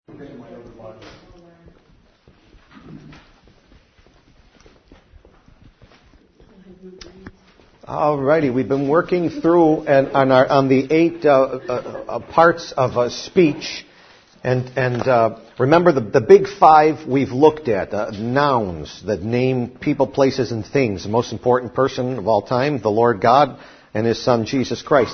All righty, we've been working through on the 8 parts of speech, and remember the big 5 we've looked at: nouns that name people, places, and things. The most important person of all time, the Lord God, and His Son Jesus Christ.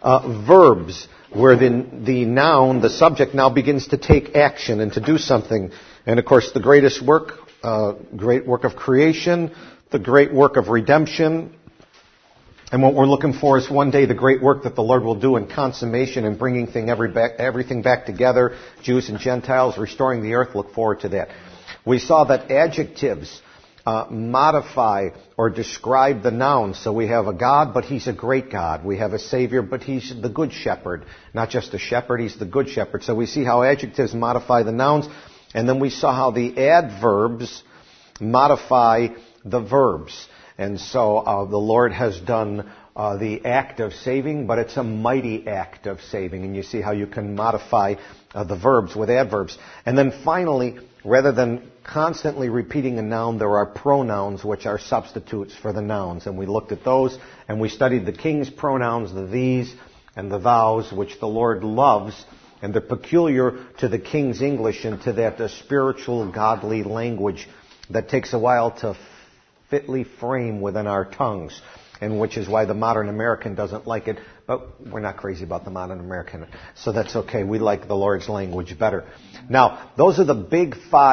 Verbs, where the noun, the subject, now begins to take action and to do something. And of course, the greatest work, great work of creation, the great work of redemption. And what we're looking for is one day the great work that the Lord will do in consummation and bringing everything back together, Jews and Gentiles, restoring the earth. Look forward to that. We saw that adjectives modify or describe the nouns. So we have a God, but He's a great God. We have a Savior, but He's the good shepherd. Not just a shepherd, He's the good shepherd. So we see how adjectives modify the nouns. And then we saw how the adverbs modify the verbs. And so the Lord has done the act of saving, but it's a mighty act of saving. And you see how you can modify the verbs with adverbs. And then finally, rather than constantly repeating a noun, there are pronouns which are substitutes for the nouns. And we looked at those, and we studied the king's pronouns, the these and the thous, which the Lord loves. And they're peculiar to the king's English and to that spiritual, godly language that takes a while to fitly frame within our tongues, and which is why the modern American doesn't like it. But we're not crazy about the modern American, so that's okay. We like the Lord's language better. Now, those are the big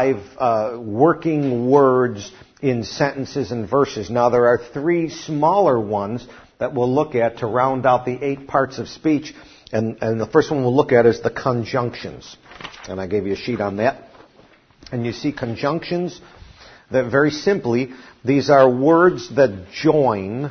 5 working words in sentences and verses. Now, there are 3 smaller ones that we'll look at to round out the 8 parts of speech. And the first one we'll look at is the conjunctions. And I gave you a sheet on that. And you see conjunctions that, very simply, these are words that join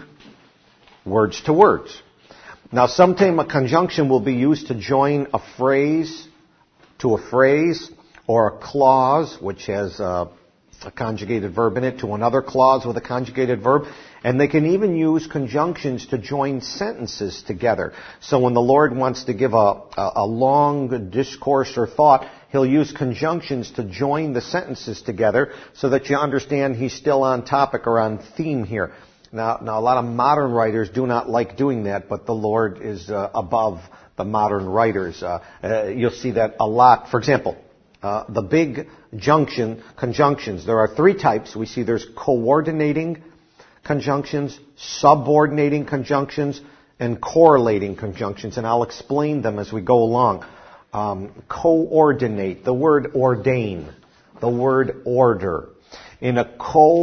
words to words. Now, sometimes a conjunction will be used to join a phrase to a phrase, or a clause, which has a conjugated verb in it, to another clause with a conjugated verb. And they can even use conjunctions to join sentences together. So when the Lord wants to give a long discourse or thought, He'll use conjunctions to join the sentences together so that you understand He's still on topic or on theme here. Now a lot of modern writers do not like doing that, but the Lord is above the modern writers. You'll see that a lot. For example, the big conjunctions, there are 3 types. We see there's coordinating conjunctions, subordinating conjunctions, and correlating conjunctions. And I'll explain them as we go along. Coordinate, the word ordain, the word order. In a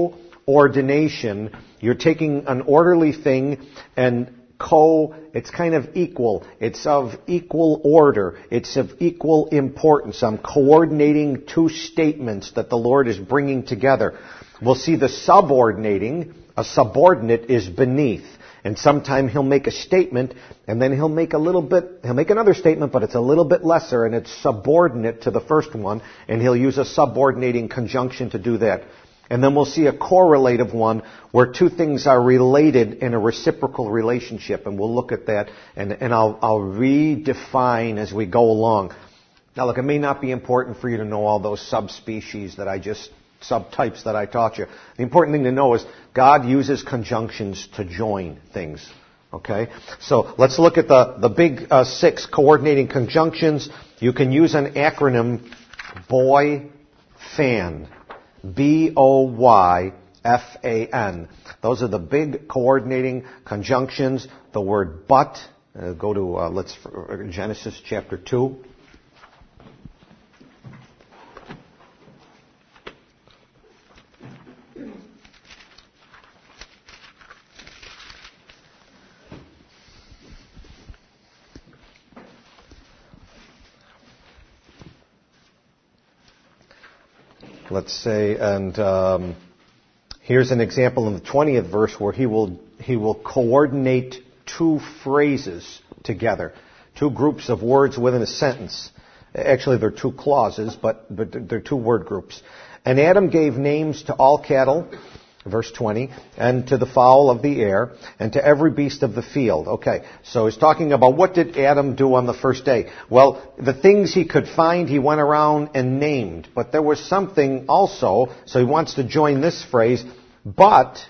coordination, you're taking an orderly thing and it's kind of equal. It's of equal order. It's of equal importance. I'm coordinating 2 statements that the Lord is bringing together. We'll see the subordinating. A subordinate is beneath. And sometime He'll make a statement, and then He'll make another statement, but it's a little bit lesser, and it's subordinate to the first one, and He'll use a subordinating conjunction to do that. And then we'll see a correlative one where 2 things are related in a reciprocal relationship, and we'll look at that, and I'll redefine as we go along. Now look, it may not be important for you to know all those subtypes that I taught you. The important thing to know is God uses conjunctions to join things. Okay? So let's look at the big 6 coordinating conjunctions. You can use an acronym BOYFAN. BOYFAN. Those are the big coordinating conjunctions. The word but. Go to Genesis chapter 2. Let's say, and here's an example in the 20th verse where he will coordinate 2 phrases together, 2 groups of words within a sentence. Actually, they're 2 clauses, but they're 2 word groups. And Adam gave names to all cattle, Verse 20, and to the fowl of the air, and to every beast of the field. Okay, so he's talking about what did Adam do on the first day? Well, the things he could find, he went around and named. But there was something also, so he wants to join this phrase, but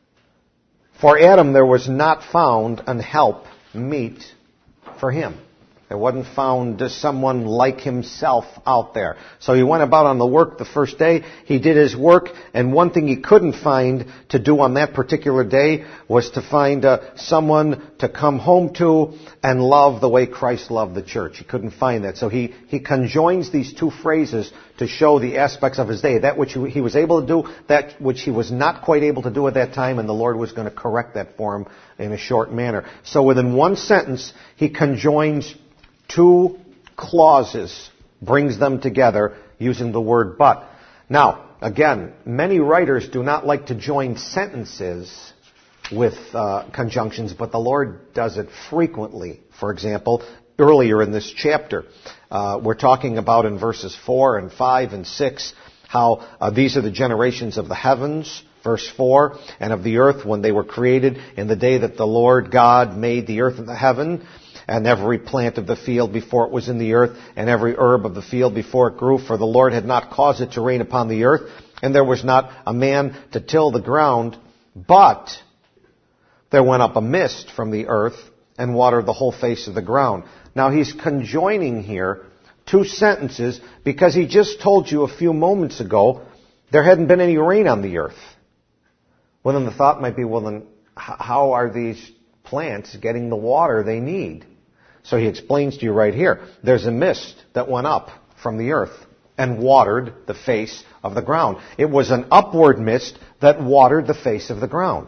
for Adam there was not found an help meet for him. There wasn't found someone like himself out there. So he went about on the work the first day. He did his work, and one thing he couldn't find to do on that particular day was to find someone to come home to and love the way Christ loved the church. He couldn't find that. So he conjoins these two phrases to show the aspects of his day. That which he was able to do, that which he was not quite able to do at that time, and the Lord was going to correct that for him in a short manner. So within one sentence, he conjoins two clauses, brings them together using the word but. Now, again, many writers do not like to join sentences with conjunctions, but the Lord does it frequently. For example, earlier in this chapter, we're talking about in verses 4 and 5 and 6 how these are the generations of the heavens, verse 4, and of the earth when they were created in the day that the Lord God made the earth and the heaven, and every plant of the field before it was in the earth, and every herb of the field before it grew, for the Lord had not caused it to rain upon the earth, and there was not a man to till the ground, but there went up a mist from the earth and watered the whole face of the ground. Now he's conjoining here two sentences because he just told you a few moments ago there hadn't been any rain on the earth. Well, then the thought might be, well, then how are these plants getting the water they need? So he explains to you right here. There's a mist that went up from the earth and watered the face of the ground. It was an upward mist that watered the face of the ground.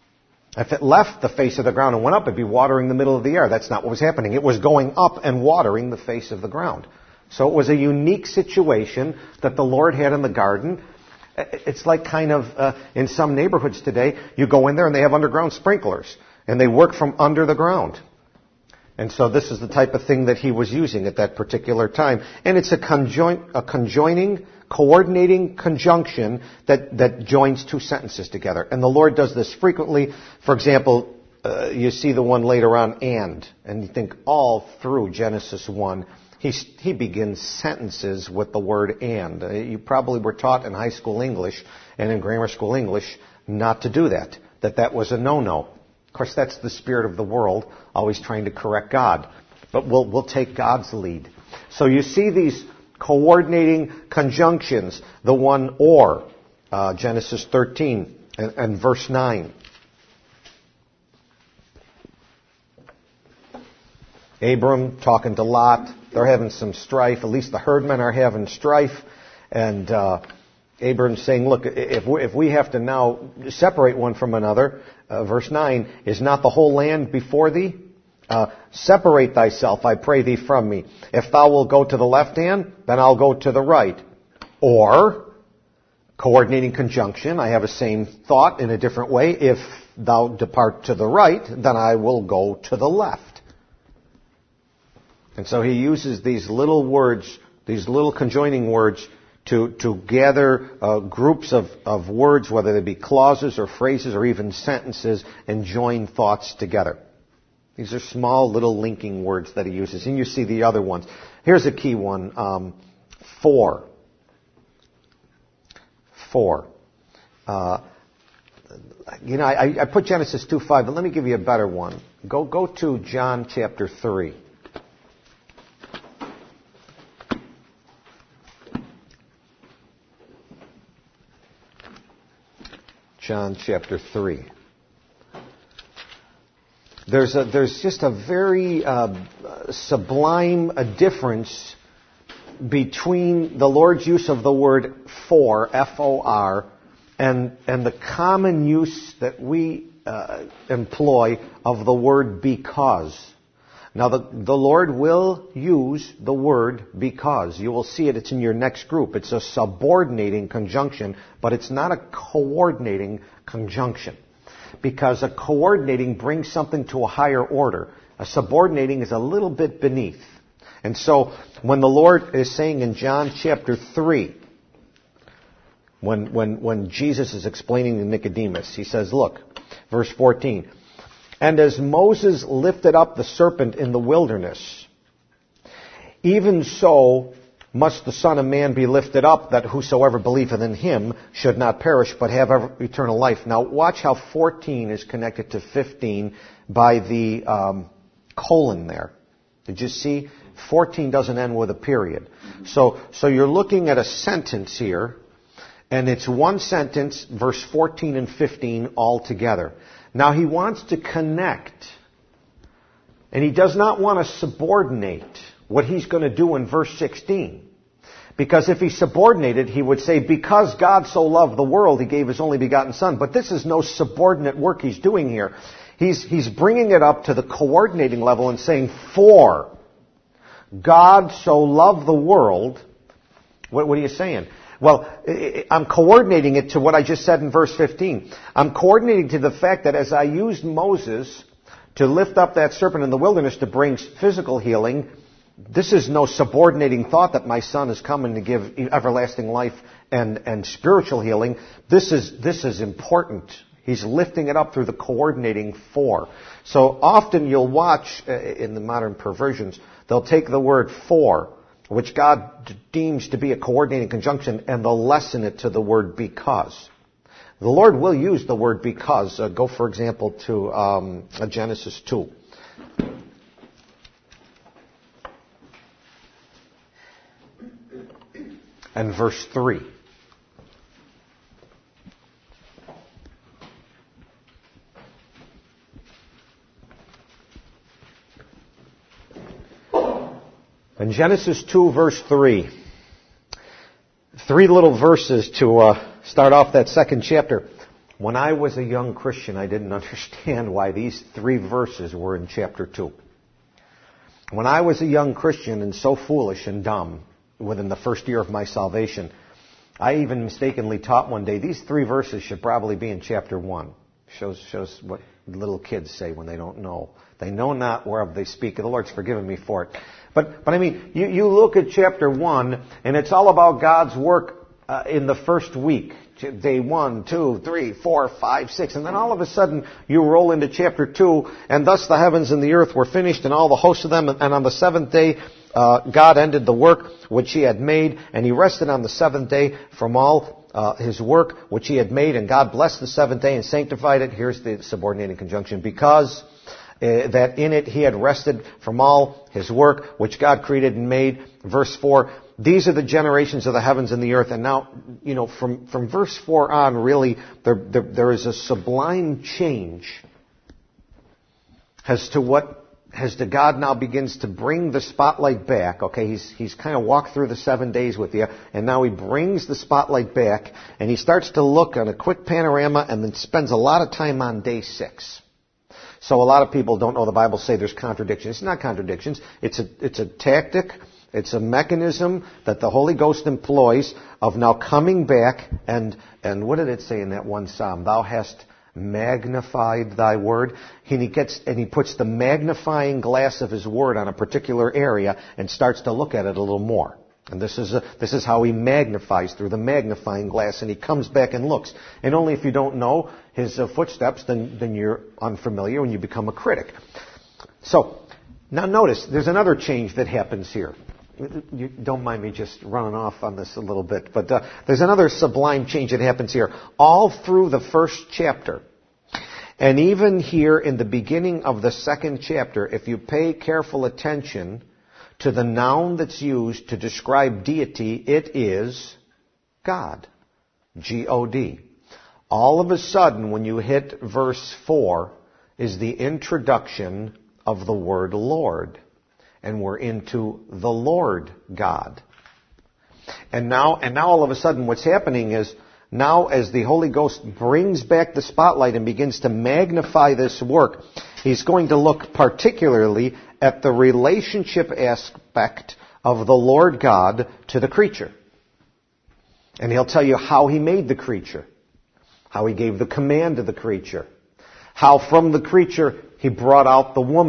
If it left the face of the ground and went up, it'd be watering the middle of the air. That's not what was happening. It was going up and watering the face of the ground. So it was a unique situation that the Lord had in the garden. It's like kind of in some neighborhoods today, you go in there and they have underground sprinklers and they work from under the ground. And so this is the type of thing that he was using at that particular time. And it's a conjoining, coordinating conjunction that joins two sentences together. And the Lord does this frequently. For example, you see the one later on, and you think all through Genesis 1, he begins sentences with the word and. You probably were taught in high school English and in grammar school English not to do that was a no-no. Of course, that's the spirit of the world, always trying to correct God. But we'll take God's lead. So you see these coordinating conjunctions, the one or, Genesis 13 and verse 9. Abram talking to Lot. They're having some strife. At least the herdmen are having strife. And Abram's saying, look, if we have to now separate one from another, verse 9, is not the whole land before thee? Separate thyself, I pray thee, from me. If thou wilt go to the left hand, then I'll go to the right. Or, coordinating conjunction, I have a same thought in a different way. If thou depart to the right, then I will go to the left. And so he uses these little words, these little conjoining words, to gather groups of words, whether they be clauses or phrases or even sentences, and join thoughts together. These are small little linking words that he uses. And you see the other ones. Here's a key one. For. I put Genesis 2:5, but let me give you a better one. Go to John chapter 3. John chapter 3. There's just a very sublime difference between the Lord's use of the word for, F-O-R, and the common use that we employ of the word because. Now, the Lord will use the word because. You will see it. It's in your next group. It's a subordinating conjunction, but it's not a coordinating conjunction. Because a coordinating brings something to a higher order. A subordinating is a little bit beneath. And so, when the Lord is saying in John chapter 3, when Jesus is explaining to Nicodemus. He says, look, verse 14, and as Moses lifted up the serpent in the wilderness, even so must the Son of Man be lifted up, that whosoever believeth in him should not perish, but have eternal life. Now watch how 14 is connected to 15 by the colon there. Did you see? 14 doesn't end with a period. So you're looking at a sentence here, and it's one sentence, verse 14 and 15 all together. Now he wants to connect, and he does not want to subordinate what he's going to do in verse 16. Because if he subordinated, he would say, because God so loved the world, he gave his only begotten Son. But this is no subordinate work he's doing here. He's bringing it up to the coordinating level and saying, for God so loved the world. What are you saying? Well, I'm coordinating it to what I just said in verse 15. I'm coordinating to the fact that as I used Moses to lift up that serpent in the wilderness to bring physical healing, this is no subordinating thought that my Son is coming to give everlasting life and spiritual healing. This is important. He's lifting it up through the coordinating for. So often you'll watch in the modern perversions, they'll take the word for, which God deems to be a coordinating conjunction, and they'll lessen it to the word because. The Lord will use the word because. Go, for example, to Genesis 2. And verse 3. In Genesis 2, verse 3, 3 little verses to start off that second chapter. When I was a young Christian, I didn't understand why these 3 verses were in chapter 2. When I was a young Christian and so foolish and dumb within the first year of my salvation, I even mistakenly taught one day, these 3 verses should probably be in chapter 1. Shows what little kids say when they don't know. They know not whereof they speak. The Lord's forgiven me for it. But I mean, you look at chapter 1, and it's all about God's work in the first week. Day 1, 2, 3, 4, 5, 6. And then all of a sudden, you roll into chapter 2, and thus the heavens and the earth were finished, and all the hosts of them. And on the seventh day, God ended the work which he had made, and he rested on the seventh day from all his work which he had made. And God blessed the seventh day and sanctified it. Here's the subordinating conjunction. Because that in it he had rested from all his work which God created and made. Verse 4, these are the generations of the heavens and the earth. And now, from verse 4 on, really, there is a sublime change as to God now begins to bring the spotlight back. Okay, he's kind of walked through the 7 days with you, and now he brings the spotlight back, and he starts to look on a quick panorama and then spends a lot of time on day 6. So a lot of people don't know the Bible say there's contradictions. It's not contradictions. It's a tactic. It's a mechanism that the Holy Ghost employs of now coming back and what did it say in that one psalm? Thou hast magnified thy word. And he puts the magnifying glass of his word on a particular area and starts to look at it a little more. And this is how he magnifies, through the magnifying glass, and he comes back and looks. And only if you don't know his footsteps, then you're unfamiliar and you become a critic. So, now notice, there's another change that happens here. You don't mind me just running off on this a little bit, but there's another sublime change that happens here. All through the first chapter, and even here in the beginning of the second chapter, if you pay careful attention to the noun that's used to describe deity, it is God. G-O-D. All of a sudden, when you hit verse 4, is the introduction of the word Lord. And we're into the Lord God. And now all of a sudden what's happening is, now as the Holy Ghost brings back the spotlight and begins to magnify this work, he's going to look particularly at the relationship aspect of the Lord God to the creature. And he'll tell you how he made the creature, how he gave the command to the creature, how from the creature he brought out the woman,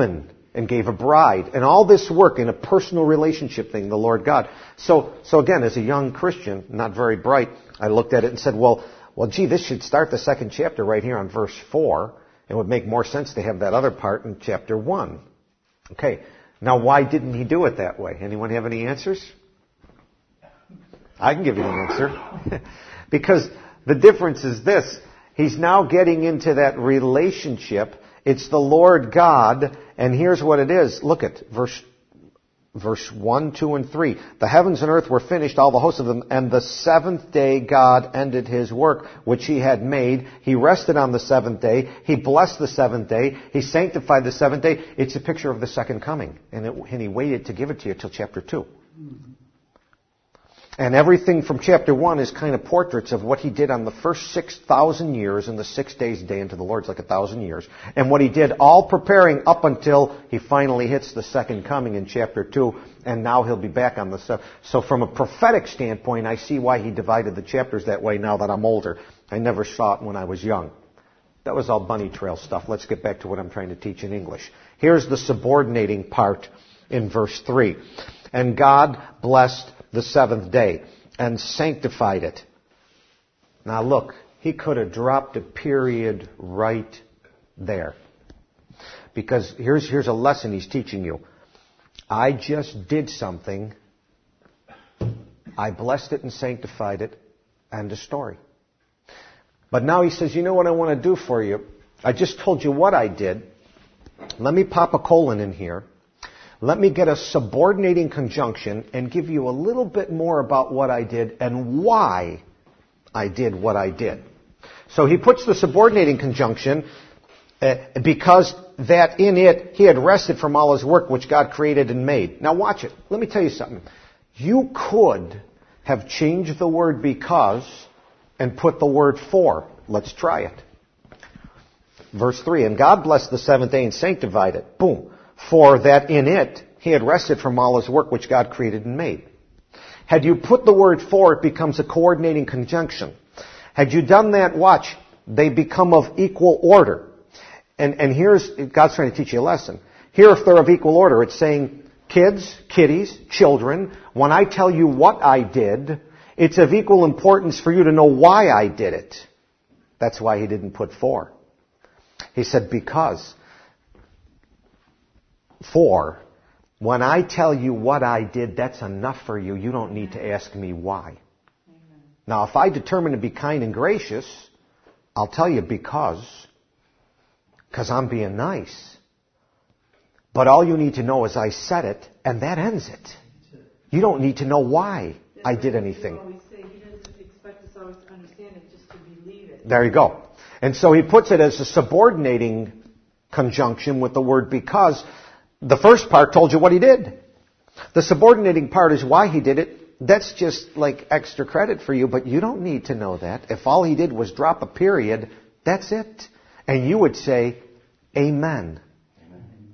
and gave a bride. And all this work in a personal relationship thing, the Lord God. So again, as a young Christian, not very bright, I looked at it and said, well, gee, this should start the second chapter right here on verse 4. It would make more sense to have that other part in chapter 1. Okay, now why didn't he do it that way? Anyone have any answers? I can give you the answer. Because the difference is this. He's now getting into that relationship. It's the Lord God, and here's what it is. Look at verse 1, 2, and 3. The heavens and earth were finished, all the hosts of them, and the seventh day God ended his work, which he had made. He rested on the seventh day. He blessed the seventh day. He sanctified the seventh day. It's a picture of the second coming. And he waited to give it to you till chapter 2. And everything from chapter 1 is kind of portraits of what he did on the first 6,000 years and the 6 days a day unto the Lord's like 1,000 years. And what he did all preparing up until he finally hits the second coming in chapter 2. And now he'll be back on the stuff. So from a prophetic standpoint, I see why he divided the chapters that way now that I'm older. I never saw it when I was young. That was all bunny trail stuff. Let's get back to what I'm trying to teach in English. Here's the subordinating part in verse 3. And God blessed the seventh day and sanctified it. Now look, he could have dropped a period right there. Because here's a lesson he's teaching you. I just did something. I blessed it and sanctified it. End of story. But now he says, you know what I want to do for you? I just told you what I did. Let me pop a colon in here. Let me get a subordinating conjunction and give you a little bit more about what I did and why I did what I did. So he puts the subordinating conjunction because that in it he had rested from all his work which God created and made. Now watch it. Let me tell you something. You could have changed the word because and put the word for. Let's try it. Verse 3, and God blessed the seventh day and sanctified it. Boom. For that in it he had rested from all his work which God created and made. Had you put the word for, it becomes a coordinating conjunction. Had you done that, watch, they become of equal order. And here's, God's trying to teach you a lesson. Here, if they're of equal order, it's saying, kids, kiddies, children, when I tell you what I did, it's of equal importance for you to know why I did it. That's why he didn't put for. He said, because. For, when I tell you what I did, that's enough for you. You don't need to ask me why. Amen. Now, if I determine to be kind and gracious, I'll tell you because I'm being nice. But all you need to know is I said it, and that ends it. You don't need to know why I did anything. You always say he doesn't expect us always to understand it, just to believe it. There you go. And so he puts it as a subordinating conjunction with the word because. The first part told you what he did. The subordinating part is why he did it. That's just like extra credit for you, but you don't need to know that. If all he did was drop a period, that's it. And you would say, Amen. Amen.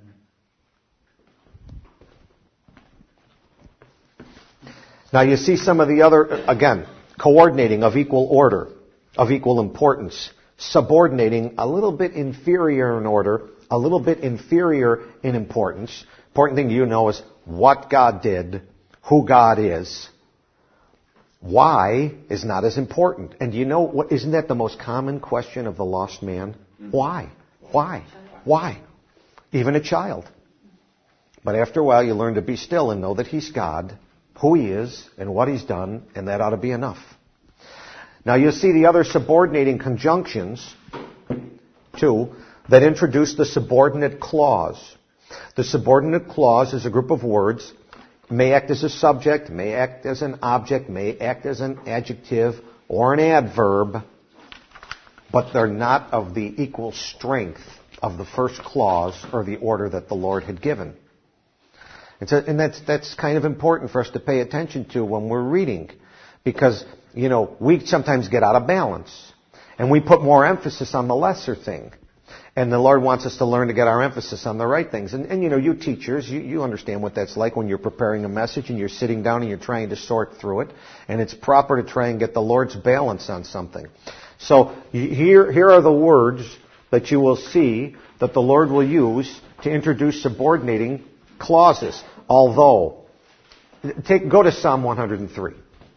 Now you see some of the other, again, coordinating of equal order, of equal importance, subordinating a little bit inferior in order, a little bit inferior in importance. Important thing you know is what God did, who God is. Why is not as important. And do you know what? Isn't that the most common question of the lost man? Why? Why? Why? Even a child. But after a while you learn to be still and know that He's God, who He is, and what He's done, and that ought to be enough. Now you see the other subordinating conjunctions, too, that introduce the subordinate clause. The subordinate clause is a group of words, may act as a subject, may act as an object, may act as an adjective or an adverb, but they're not of the equal strength of the first clause or the order that the Lord had given. And that's kind of important for us to pay attention to when we're reading, because, you know, we sometimes get out of balance and we put more emphasis on the lesser thing. And the Lord wants us to learn to get our emphasis on the right things. And you know, you teachers, you understand what that's like when you're preparing a message and you're sitting down and you're trying to sort through it. And it's proper to try and get the Lord's balance on something. So here are the words that you will see that the Lord will use to introduce subordinating clauses. Although, go to Psalm 103.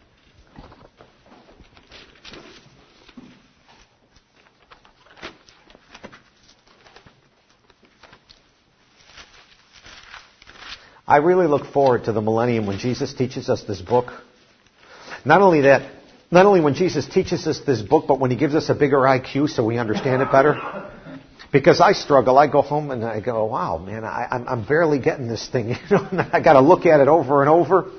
I really look forward to the millennium when Jesus teaches us this book. Not only when Jesus teaches us this book, but when He gives us a bigger IQ so we understand it better. Because I struggle. I go home and I go, wow, man, I'm barely getting this thing. I got to look at it over and over.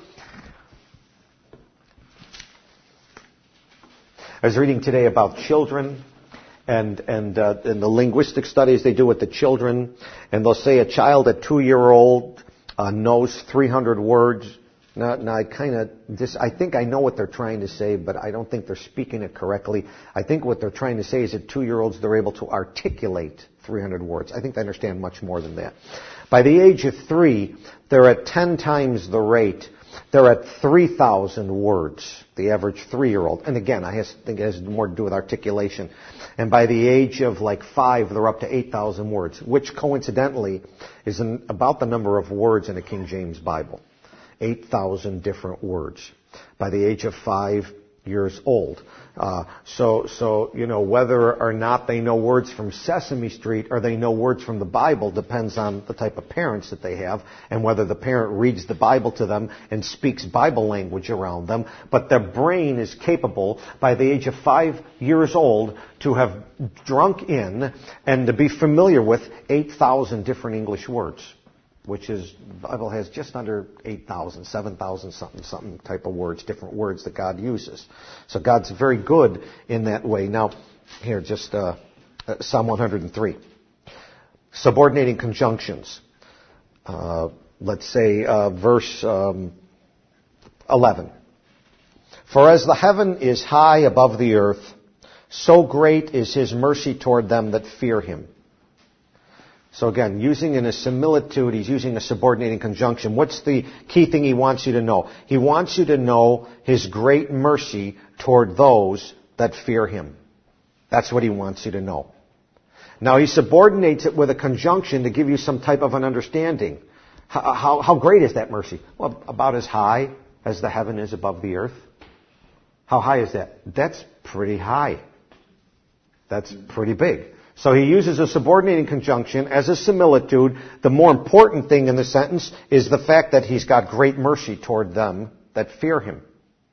I was reading today about children and the linguistic studies they do with the children. And they'll say a child at 2-year-old knows 300 words. Now I think I know what they're trying to say, but I don't think they're speaking it correctly. I think what they're trying to say is at 2-year-olds they're able to articulate 300 words. I think they understand much more than that. By the age of 3, they're at 10 times the rate. They're at 3,000 words, the average 3-year-old. And again, I think it has more to do with articulation. And by the age of 5, they're up to 8,000 words, which coincidentally is about the number of words in a King James Bible. 8,000 different words by the age of 5 years old. So whether or not they know words from Sesame Street or they know words from the Bible depends on the type of parents that they have and whether the parent reads the Bible to them and speaks Bible language around them. But their brain is capable by the age of 5 years old to have drunk in and to be familiar with 8,000 different English words, which is, the Bible has just under 8,000, 7,000 something type of words, different words that God uses. So God's very good in that way. Now, here, just Psalm 103. Subordinating conjunctions. Let's say verse 11. For as the heaven is high above the earth, so great is His mercy toward them that fear Him. So again, using in a similitude, he's using a subordinating conjunction. What's the key thing he wants you to know? He wants you to know His great mercy toward those that fear Him. That's what he wants you to know. Now he subordinates it with a conjunction to give you some type of an understanding. How great is that mercy? Well, about as high as the heaven is above the earth. How high is that? That's pretty high. That's pretty big. So he uses a subordinating conjunction as a similitude. The more important thing in the sentence is the fact that He's got great mercy toward them that fear Him.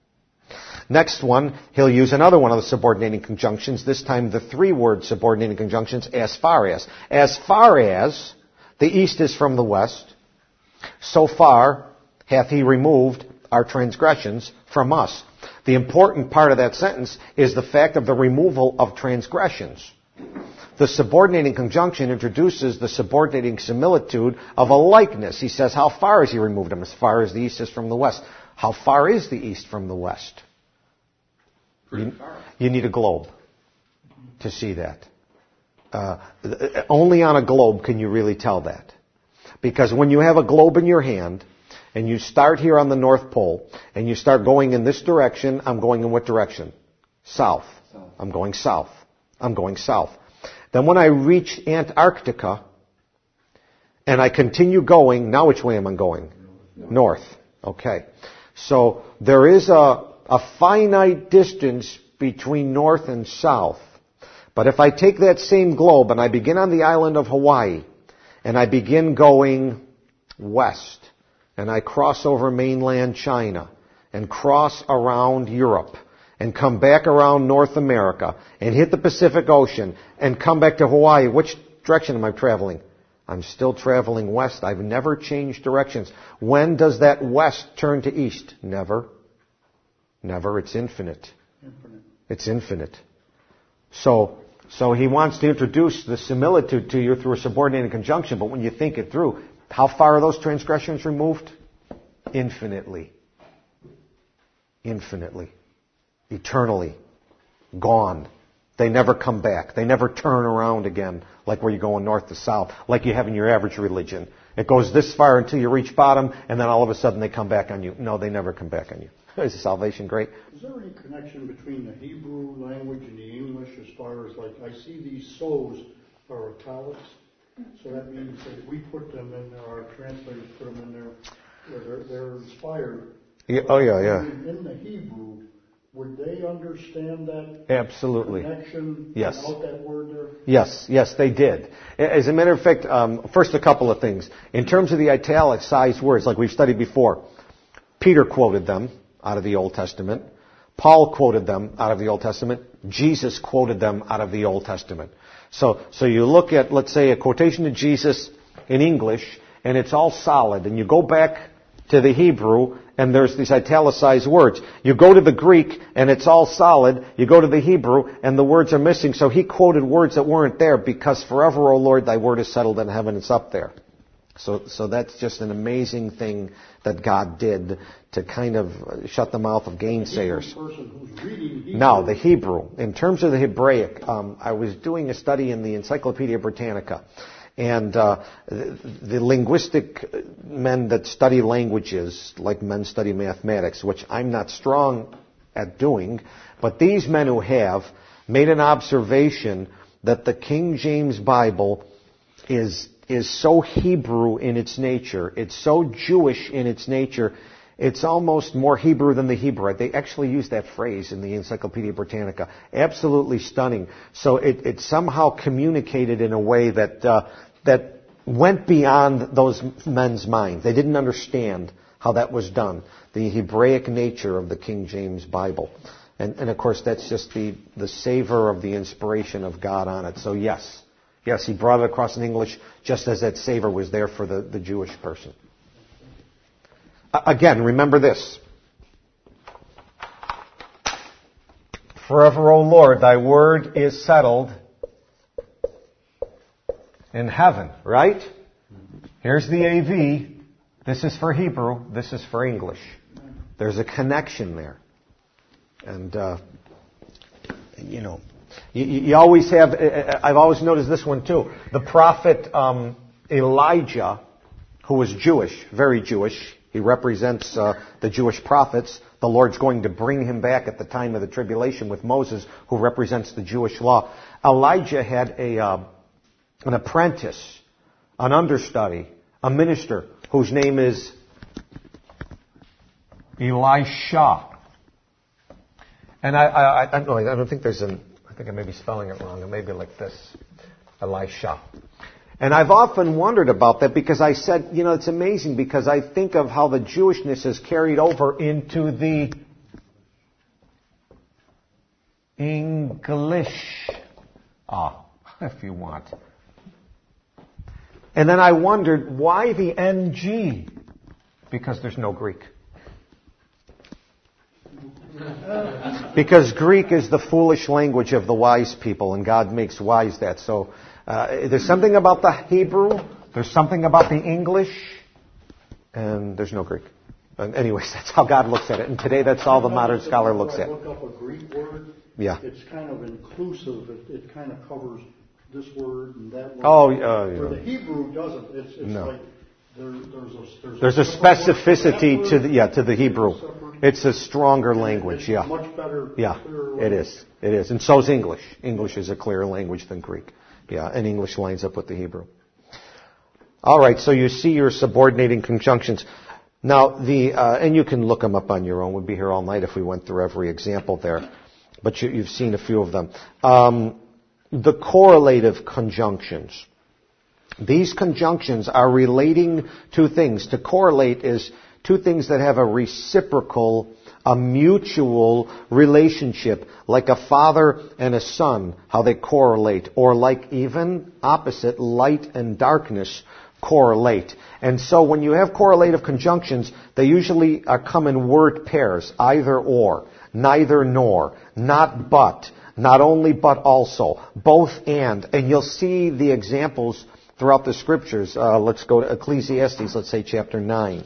Next one, he'll use another one of the subordinating conjunctions, this time the 3-word subordinating conjunctions, as far as. As far as the east is from the west, so far hath He removed our transgressions from us. The important part of that sentence is the fact of the removal of transgressions. The subordinating conjunction introduces the subordinating similitude of a likeness. He says, how far has He removed them? As far as the east is from the west. How far is the east from the west? Pretty far. You need a globe to see that. Only on a globe can you really tell that. Because when you have a globe in your hand, and you start here on the North Pole, and you start going in this direction, I'm going in what direction? South. I'm going south. I'm going south. Then when I reach Antarctica, and I continue going, now which way am I going? North. Okay. So there is a finite distance between north and south. But if I take that same globe and I begin on the island of Hawaii, and I begin going west, and I cross over mainland China, and cross around Europe, and come back around North America, and hit the Pacific Ocean, and come back to Hawaii, which direction am I traveling? I'm still traveling west. I've never changed directions. When does that west turn to east? Never. Never. It's infinite. It's infinite. So he wants to introduce the similitude to you through a subordinated conjunction, but when you think it through, how far are those transgressions removed? Infinitely. Infinitely. Eternally. Gone. They never come back. They never turn around again, like where you're going north to south, like you have in your average religion. It goes this far until you reach bottom, and then all of a sudden they come back on you. No, they never come back on you. Is salvation great? Is there any connection between the Hebrew language and the English as far as, like, I see these sows are italics. So that means that we put them in there, our translators put them in there, they're inspired. Yeah, In the Hebrew, would they understand that absolutely. connection Yes. without that word there? Yes, they did. As a matter of fact, first a couple of things. In terms of the italicized words, like we've studied before, Peter quoted them out of the Old Testament. Paul quoted them out of the Old Testament. Jesus quoted them out of the Old Testament. So you look at, let's say, a quotation of Jesus in English, and it's all solid, and you go back to the Hebrew, and there's these italicized words. You go to the Greek, and it's all solid. You go to the Hebrew, and the words are missing. So he quoted words that weren't there, because forever, O Lord, thy word is settled in heaven. It's up there. So that's just an amazing thing that God did to kind of shut the mouth of gainsayers. Now, the Hebrew. In terms of the Hebraic, I was doing a study in the Encyclopedia Britannica. And the linguistic men that study languages, like men study mathematics, which I'm not strong at doing, but these men who have made an observation that the King James Bible is so Hebrew in its nature. It's so Jewish in its nature. It's almost more Hebrew than the Hebrew. They actually use that phrase in the Encyclopedia Britannica. Absolutely stunning. So it somehow communicated in a way that went beyond those men's minds. They didn't understand how that was done. The Hebraic nature of the King James Bible. And of course that's just the savor of the inspiration of God on it. So yes, he brought it across in English just as that savor was there for the Jewish person. Again, remember this. Forever, O Lord, thy word is settled in heaven, right? Here's the AV. This is for Hebrew. This is for English. There's a connection there. And, you always have, I've always noticed this one too. The prophet Elijah, who was Jewish, very Jewish, he represents the Jewish prophets. The Lord's going to bring him back at the time of the tribulation with Moses, who represents the Jewish law. Elijah had an apprentice, an understudy, a minister, whose name is Elisha. And I don't think I think I may be spelling it wrong. It may be like this, Elisha. And I've often wondered about that because I said, it's amazing because I think of how the Jewishness is carried over into the English, if you want. And then I wondered, why the NG? Because there's no Greek. Because Greek is the foolish language of the wise people, and God makes wise that. So there's something about the Hebrew, there's something about the English, and there's no Greek. And anyways, that's how God looks at it. And today that's all the modern scholar looks at. Look up a Greek word. Yeah. It's kind of inclusive. It kind of covers this word and that word. Where the Hebrew doesn't. It's no. Like there's a specificity to the Hebrew. It's a stronger language. It's much better. Yeah, it is. It is. And so is English. English is a clearer language than Greek. Yeah, and English lines up with the Hebrew. All right, so you see your subordinating conjunctions. Now, and you can look them up on your own. We'd be here all night if we went through every example there. But you've seen a few of them. The correlative conjunctions. These conjunctions are relating two things. To correlate is two things that have a reciprocal, a mutual relationship, like a father and a son, how they correlate, or like even opposite, light and darkness correlate. And so when you have correlative conjunctions, they usually come in word pairs, either or, neither nor, not but, not only but also, both and you'll see the examples throughout the scriptures. Let's go to Ecclesiastes, let's say chapter 9.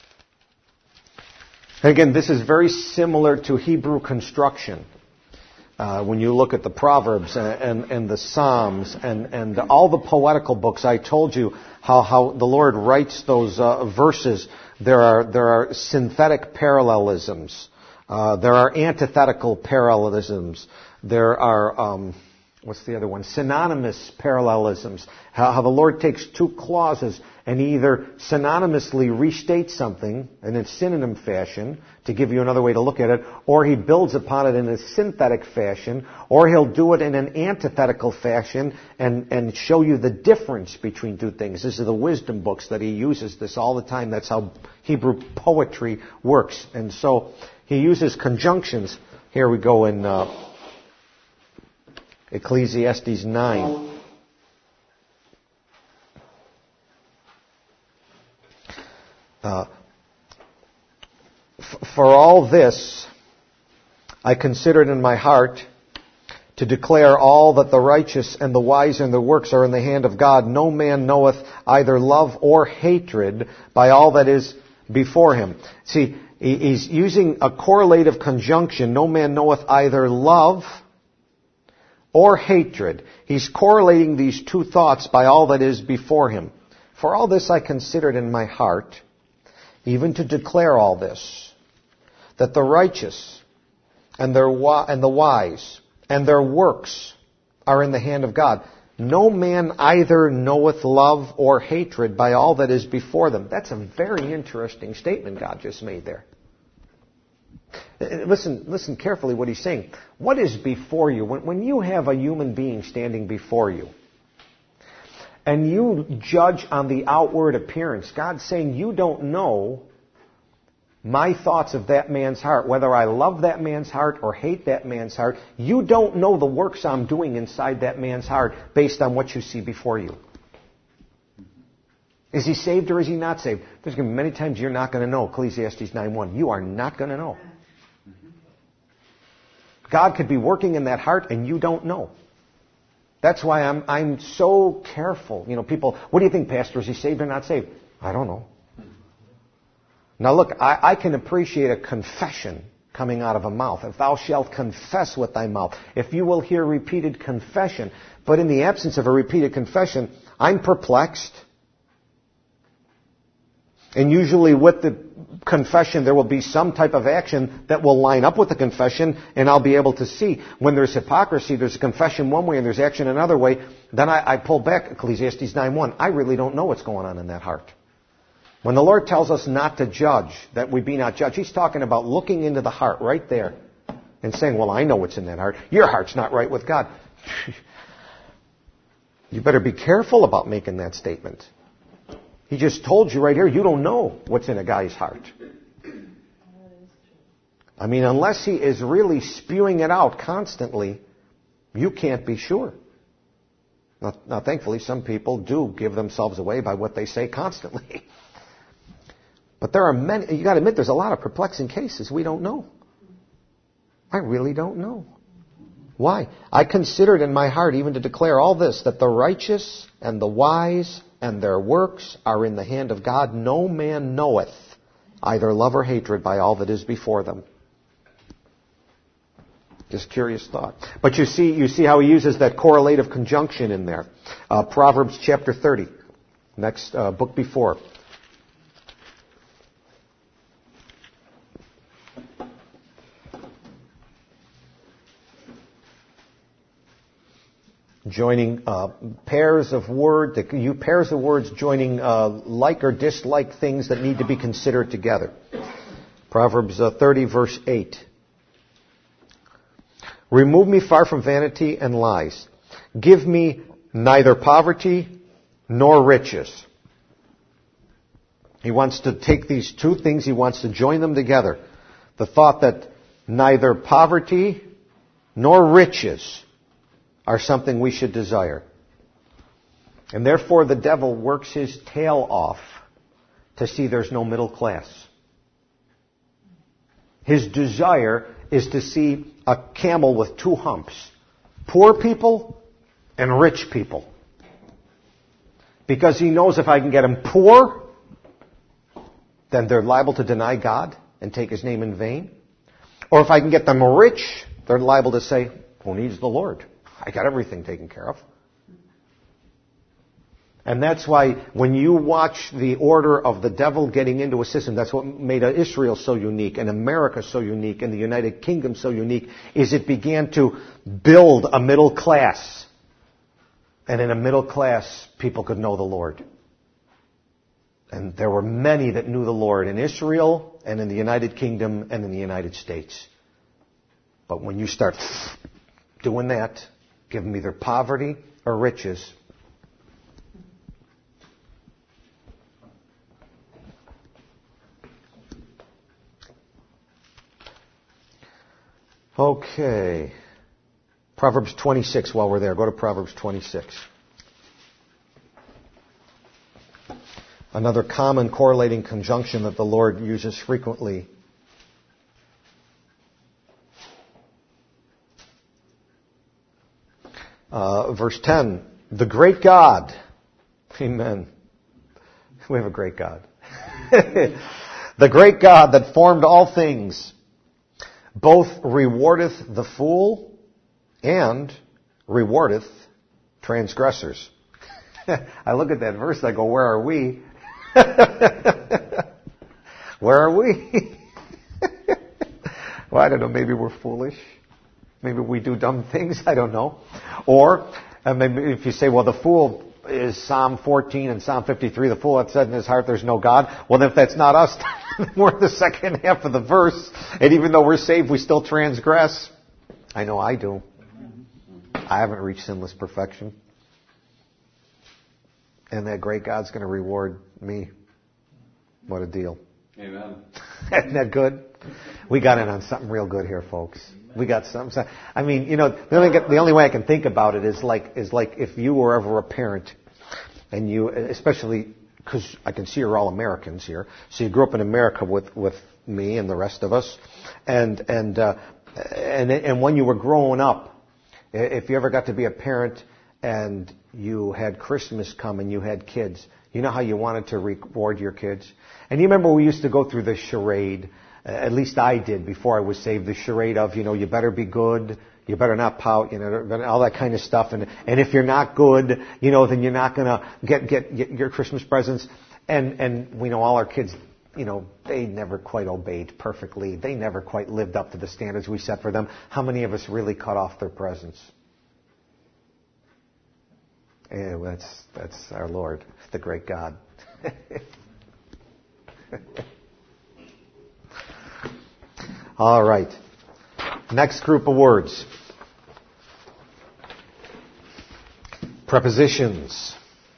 And again, this is very similar to Hebrew construction. when you look at the Proverbs and the Psalms and all the poetical books, I told you how the Lord writes those verses. There are synthetic parallelisms. There are antithetical parallelisms. There are, what's the other one? Synonymous parallelisms. How the Lord takes two clauses and he either synonymously restates something in a synonym fashion to give you another way to look at it, or he builds upon it in a synthetic fashion, or he'll do it in an antithetical fashion and show you the difference between two things. This is the wisdom books that he uses this all the time. That's how Hebrew poetry works. And so he uses conjunctions. Here we go in Ecclesiastes 9. For all this, I considered in my heart to declare all that the righteous and the wise in their works are in the hand of God. No man knoweth either love or hatred by all that is before him. See, he's using a correlative conjunction. No man knoweth either love or hatred. He's correlating these two thoughts by all that is before him. For all this I considered in my heart, even to declare all this, that the righteous and the wise and their works are in the hand of God. No man either knoweth love or hatred by all that is before them. That's a very interesting statement God just made there. Listen carefully what he's saying. What is before you? When you have a human being standing before you, and you judge on the outward appearance, God's saying you don't know my thoughts of that man's heart, whether I love that man's heart or hate that man's heart. You don't know the works I'm doing inside that man's heart based on what you see before you. Is he saved or is he not saved? There's going to be many times you're not going to know. Ecclesiastes 9:1. You are not going to know. God could be working in that heart and you don't know. That's why I'm so careful. You know, people, what do you think, Pastor? Is he saved or not saved? I don't know. Now look, I can appreciate a confession coming out of a mouth. If thou shalt confess with thy mouth. If you will hear repeated confession. But in the absence of a repeated confession, I'm perplexed. And usually with the confession, there will be some type of action that will line up with the confession, and I'll be able to see. When there's hypocrisy, there's a confession one way and there's action another way, then I pull back Ecclesiastes 9:1. I really don't know what's going on in that heart. When the Lord tells us not to judge, that we be not judged, He's talking about looking into the heart right there and saying, well, I know what's in that heart. Your heart's not right with God. You better be careful about making that statement. He just told you right here, you don't know what's in a guy's heart. I mean, unless he is really spewing it out constantly, you can't be sure. Now, thankfully, some people do give themselves away by what they say constantly. But there are many, you got to admit, there's a lot of perplexing cases we don't know. I really don't know. Why? I considered in my heart even to declare all this, that the righteous and the wise and their works are in the hand of God. No man knoweth either love or hatred by all that is before them. Just curious thought. But you see how he uses that correlative conjunction in there. Proverbs chapter 30. Next book before. Joining pairs of words joining like or dislike things that need to be considered together. Proverbs 30 verse 8. Remove me far from vanity and lies. Give me neither poverty nor riches. He wants to take these two things, he wants to join them together. The thought that neither poverty nor riches are something we should desire. And therefore the devil works his tail off to see there's no middle class. His desire is to see a camel with two humps. Poor people and rich people. Because he knows if I can get them poor, then they're liable to deny God and take His name in vain. Or if I can get them rich, they're liable to say, Who needs the Lord? I got everything taken care of. And that's why when you watch the order of the devil getting into a system, that's what made Israel so unique and America so unique and the United Kingdom so unique, is it began to build a middle class. And in a middle class, people could know the Lord. And there were many that knew the Lord in Israel and in the United Kingdom and in the United States. But when you start doing that, give them either poverty or riches. Okay. Proverbs 26 while we're there. Go to Proverbs 26. Another common correlating conjunction that the Lord uses frequently. Verse 10. The great God. Amen. We have a great God. The great God that formed all things both rewardeth the fool and rewardeth transgressors. I look at that verse and I go, where are we? Where are we? Well, I don't know. Maybe we're foolish. Maybe we do dumb things. I don't know. Or maybe if you say, well, the fool is Psalm 14 and Psalm 53. The fool hath said in his heart, there's no God. Well, if that's not us, we're in the second half of the verse. And even though we're saved, we still transgress. I know I do. I haven't reached sinless perfection. And that great God's going to reward me. What a deal. Amen. Isn't that good? We got in on something real good here, folks. We got something. I mean, you know, the only way I can think about it is like if you were ever a parent, and you, especially because I can see you're all Americans here, so you grew up in America with me and the rest of us, and when you were growing up, if you ever got to be a parent and you had Christmas come and you had kids, you know how you wanted to reward your kids? And you remember we used to go through this charade, at least I did before I was saved, the charade of, you know, you better be good, you better not pout, you know, all that kind of stuff. And if you're not good, you know, then you're not going to get your Christmas presents. And we know all our kids, you know, they never quite obeyed perfectly. They never quite lived up to the standards we set for them. How many of us really cut off their presents? Yeah, that's our Lord, the great God. All right. Next group of words. Prepositions.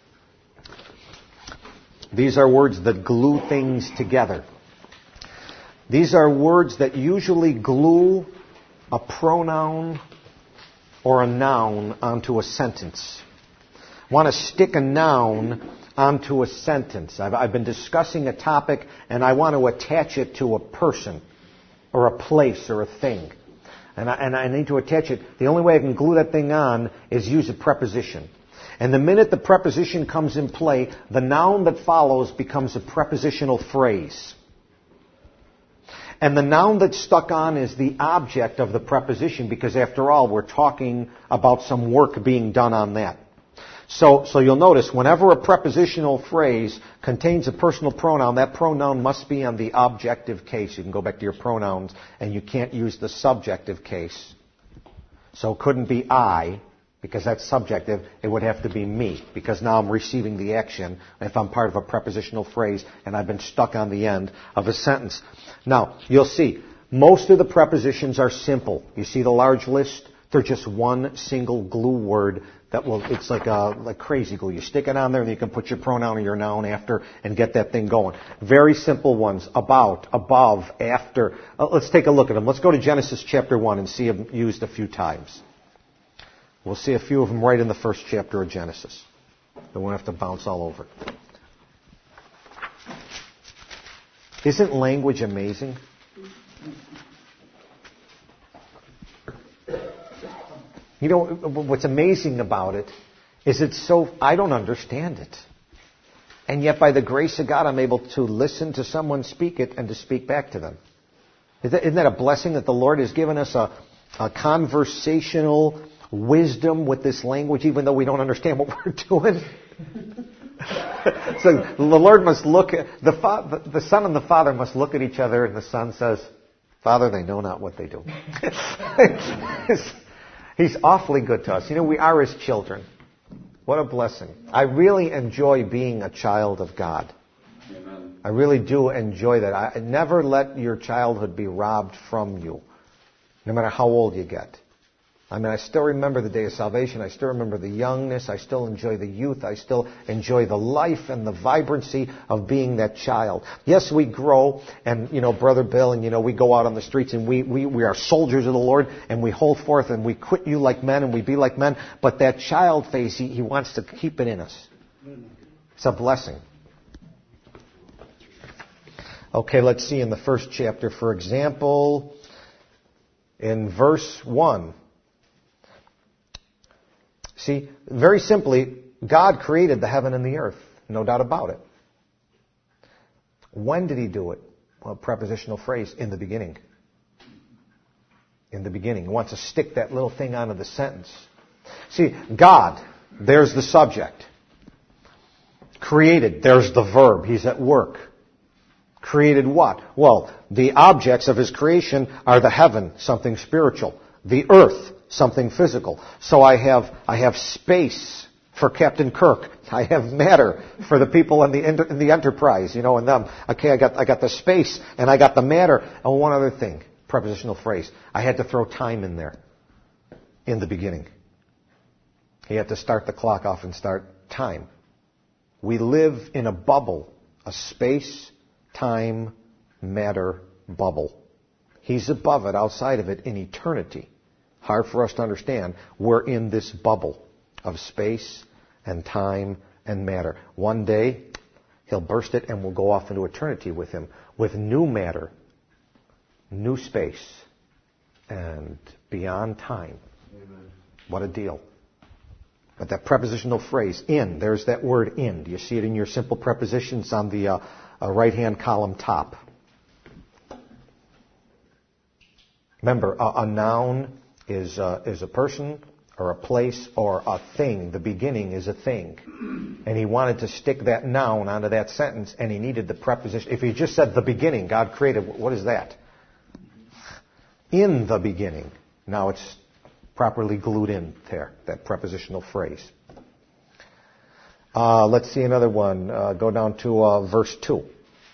These are words that glue things together. These are words that usually glue a pronoun or a noun onto a sentence. Want to stick a noun onto a sentence. I've been discussing a topic and I want to attach it to a person or a place or a thing. And I need to attach it. The only way I can glue that thing on is use a preposition. And the minute the preposition comes in play, the noun that follows becomes a prepositional phrase. And the noun that's stuck on is the object of the preposition because after all, we're talking about some work being done on that. So you'll notice whenever a prepositional phrase contains a personal pronoun, that pronoun must be on the objective case. You can go back to your pronouns and you can't use the subjective case. So it couldn't be I because that's subjective. It would have to be me because now I'm receiving the action if I'm part of a prepositional phrase and I've been stuck on the end of a sentence. Now, you'll see most of the prepositions are simple. You see the large list? They're just one single glue word it's like crazy glue. You stick it on there and you can put your pronoun or your noun after and get that thing going. Very simple ones. About, above, after. Let's take a look at them. Let's go to Genesis chapter 1 and see them used a few times. We'll see a few of them right in the first chapter of Genesis. We won't have to bounce all over. Isn't language amazing? You know, what's amazing about it is I don't understand it. And yet by the grace of God, I'm able to listen to someone speak it and to speak back to them. Isn't that a blessing that the Lord has given us conversational wisdom with this language, even though we don't understand what we're doing. So the Lord must look at, the Son and the Father must look at each other, and the Son says, Father, they know not what they do. He's awfully good to us. You know, we are His children. What a blessing. I really enjoy being a child of God. Amen. I really do enjoy that. I never let your childhood be robbed from you, no matter how old you get. I mean, I still remember the day of salvation. I still remember the youngness. I still enjoy the youth. I still enjoy the life and the vibrancy of being that child. Yes, we grow, and, you know, Brother Bill, and, you know, we go out on the streets, and we are soldiers of the Lord, and we hold forth, and we quit you like men, and we be like men. But that child phase, He wants to keep it in us. It's a blessing. Okay, let's see in the first chapter, for example, in verse 1. See, very simply, God created the heaven and the earth. No doubt about it. When did He do it? Well, prepositional phrase, in the beginning. In the beginning. He wants to stick that little thing onto the sentence. See, God, there's the subject. Created, there's the verb. He's at work. Created what? Well, the objects of His creation are the heaven, something spiritual. The earth, something physical. So I have space for Captain Kirk. I have matter for the people in the Enterprise, you know, and them. Okay, I got the space and I got the matter. And one other thing, prepositional phrase. I had to throw time in there. In the beginning. He had to start the clock off and start time. We live in a bubble, a space, time, matter bubble. He's above it, outside of it, in eternity. Hard for us to understand. We're in this bubble of space and time and matter. One day, He'll burst it and we'll go off into eternity with Him, with new matter, new space, and beyond time. Amen. What a deal. But that prepositional phrase, in, there's that word in. Do you see it in your simple prepositions on the right-hand column top? Remember, a noun is a person or a place or a thing. The beginning is a thing. And He wanted to stick that noun onto that sentence, and He needed the preposition. If He just said the beginning, God created, what is that? In the beginning. Now it's properly glued in there, that prepositional phrase. Let's see another one. Go down to verse 2.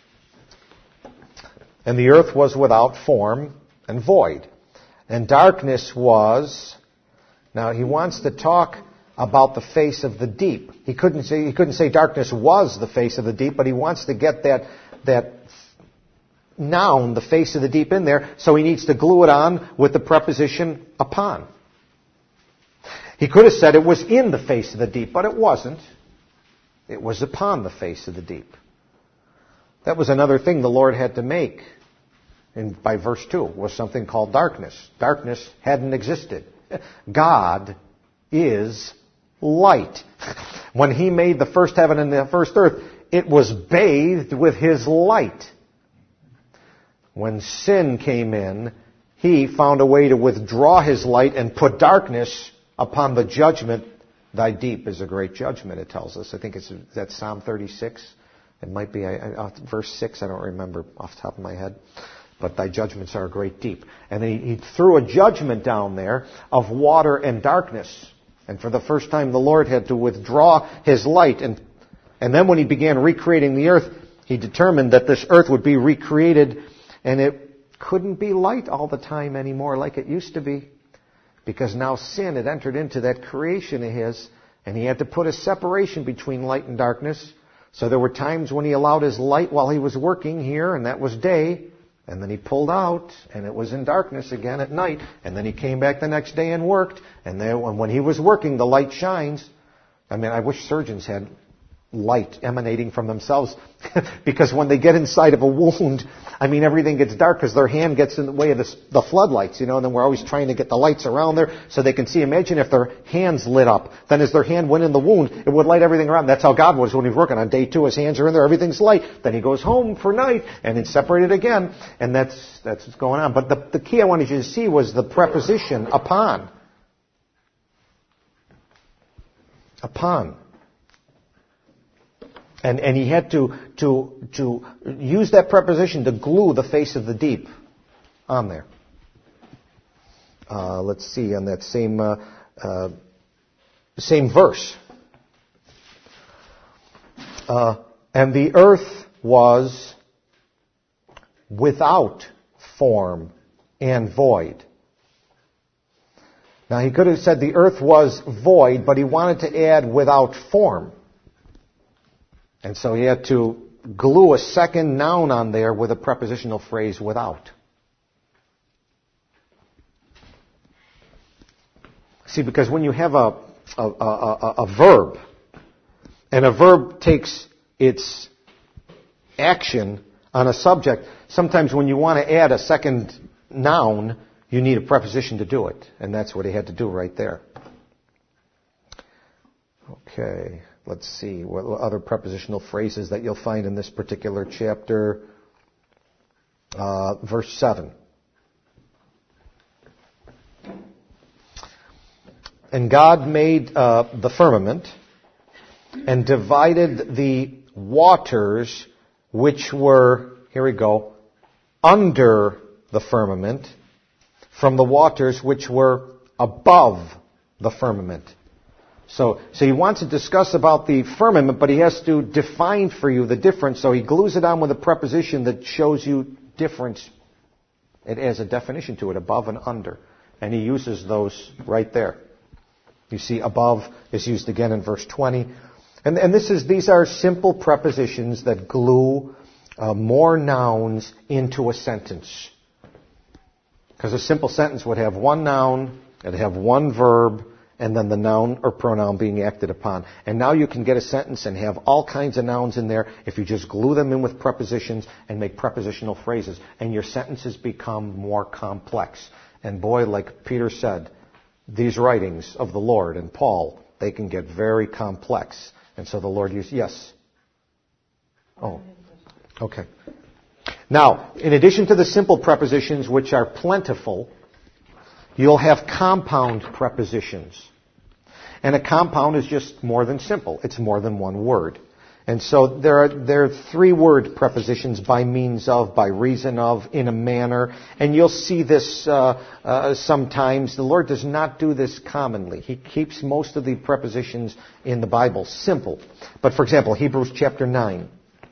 And the earth was without form and void. And darkness was... Now, he wants to talk about the face of the deep. He couldn't say darkness was the face of the deep, but he wants to get that noun, the face of the deep, in there, so he needs to glue it on with the preposition upon. He could have said it was in the face of the deep, but it wasn't. It was upon the face of the deep. That was another thing the Lord had to make. And by verse 2 was something called darkness. Darkness hadn't existed. God is light. When He made the first heaven and the first earth, it was bathed with His light. When sin came in, He found a way to withdraw His light and put darkness upon the judgment. Thy deep is a great judgment, it tells us. I think is that Psalm 36. It might be verse 6, I don't remember off the top of my head. But thy judgments are a great deep. And then he threw a judgment down there of water and darkness. And for the first time, the Lord had to withdraw His light. And then when He began recreating the earth, He determined that this earth would be recreated, and it couldn't be light all the time anymore like it used to be. Because now sin had entered into that creation of His, and He had to put a separation between light and darkness. So there were times when He allowed His light while He was working here, and that was day. And then He pulled out, and it was in darkness again at night. And then He came back the next day and worked. And then when He was working, the light shines. I mean, I wish surgeons had light emanating from themselves. Because when they get inside of a wound, everything gets dark because their hand gets in the way of the floodlights, and then we're always trying to get the lights around there so they can see. Imagine if their hands lit up. Then as their hand went in the wound, it would light everything around. That's how God was when he was working. On day 2, his hands are in there, everything's light. Then he goes home for night, and it's separated again, and that's what's going on. But the key I wanted you to see was the preposition, upon. Upon. And he had to use that preposition to glue the face of the deep on there. Let's see, on that same verse. And the earth was without form and void. Now he could have said the earth was void, but he wanted to add without form. And so he had to glue a second noun on there with a prepositional phrase without. See, because when you have a verb, and a verb takes its action on a subject, sometimes when you want to add a second noun, you need a preposition to do it. And that's what he had to do right there. Okay. Let's see, what other prepositional phrases that you'll find in this particular chapter. Verse 7. And God made the firmament and divided the waters which were, here we go, under the firmament from the waters which were above the firmament. So he wants to discuss about the firmament, but he has to define for you the difference. So he glues it on with a preposition that shows you difference. It has a definition to it, above and under. And he uses those right there. You see, above is used again in verse 20. And these are simple prepositions that glue more nouns into a sentence. Because a simple sentence would have one noun, it'd have one verb, and then the noun or pronoun being acted upon. And now you can get a sentence and have all kinds of nouns in there if you just glue them in with prepositions and make prepositional phrases. And your sentences become more complex. And boy, like Peter said, these writings of the Lord and Paul, they can get very complex. And so the Lord used, yes? Oh, okay. Now, in addition to the simple prepositions, which are plentiful, you'll have compound prepositions. And a compound is just more than simple. It's more than one word. And so there are 3-word prepositions: by means of, by reason of, in a manner. And you'll see this sometimes. The Lord does not do this commonly. He keeps most of the prepositions in the Bible simple. But for example, Hebrews chapter 9.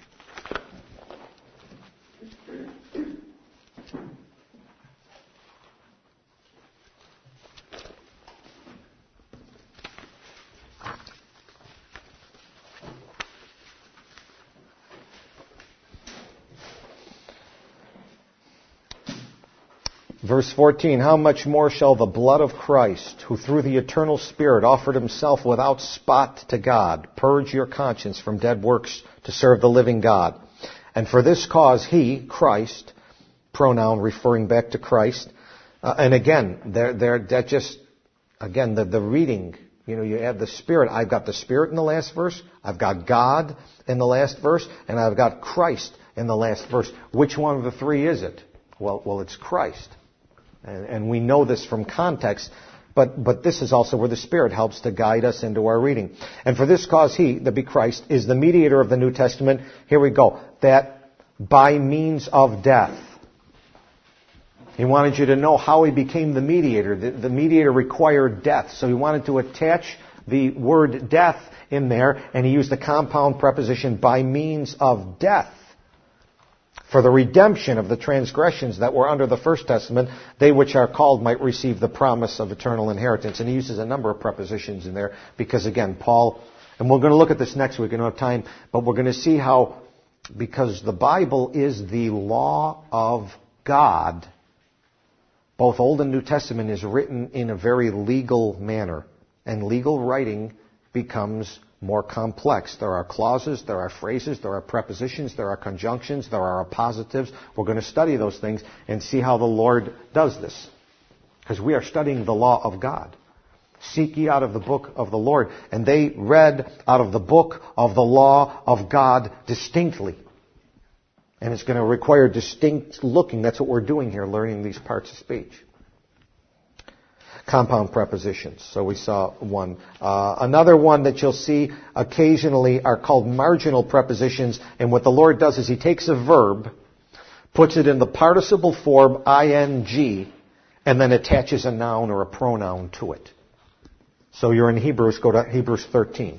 Verse 14, how much more shall the blood of Christ, who through the eternal Spirit offered himself without spot to God, purge your conscience from dead works to serve the living God. And for this cause he, Christ, pronoun referring back to Christ, and again, the reading, you add the Spirit. I've got the Spirit in the last verse, I've got God in the last verse, and I've got Christ in the last verse. Which one of the 3 is it? Well, it's Christ. And we know this from context, but this is also where the Spirit helps to guide us into our reading. And for this cause he, that be Christ, is the mediator of the New Testament. Here we go. That by means of death. He wanted you to know how he became the mediator. The mediator required death. So he wanted to attach the word death in there, and he used the compound preposition by means of death. For the redemption of the transgressions that were under the First Testament, they which are called might receive the promise of eternal inheritance. And he uses a number of prepositions in there because, again, Paul, and we're going to look at this next week, we don't have time, but we're going to see how, because the Bible is the law of God, both Old and New Testament is written in a very legal manner. And legal writing becomes more complex. There are clauses, there are phrases, there are prepositions, there are conjunctions, there are appositives. We're going to study those things and see how the Lord does this. Because we are studying the law of God. Seek ye out of the book of the Lord. And they read out of the book of the law of God distinctly. And it's going to require distinct looking. That's what we're doing here, learning these parts of speech. Compound prepositions. So we saw one. Another one that you'll see occasionally are called marginal prepositions. And what the Lord does is He takes a verb, puts it in the participle form ing, and then attaches a noun or a pronoun to it. So you're in Hebrews, go to Hebrews 13.